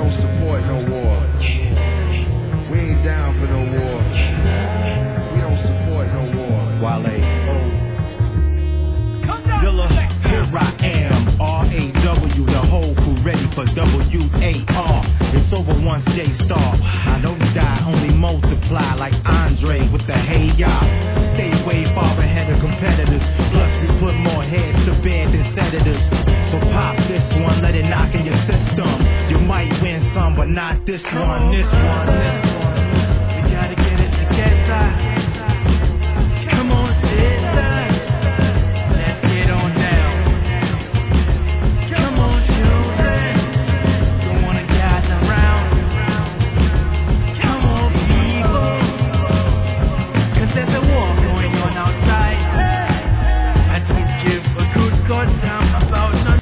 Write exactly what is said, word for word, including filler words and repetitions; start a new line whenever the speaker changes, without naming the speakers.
don't support no war. We ain't down for no war. We don't support no war.
Wale. Dilla, here I am. R A W, the whole crew ready for W A R. It's over once J-Star. I don't die, only multiply like Andre with the hey ya. Stay way far ahead of competitors. Plus we put more heads to bed than senators. So pop this one, let it knock in your system. You might win some, but not this one, this one, this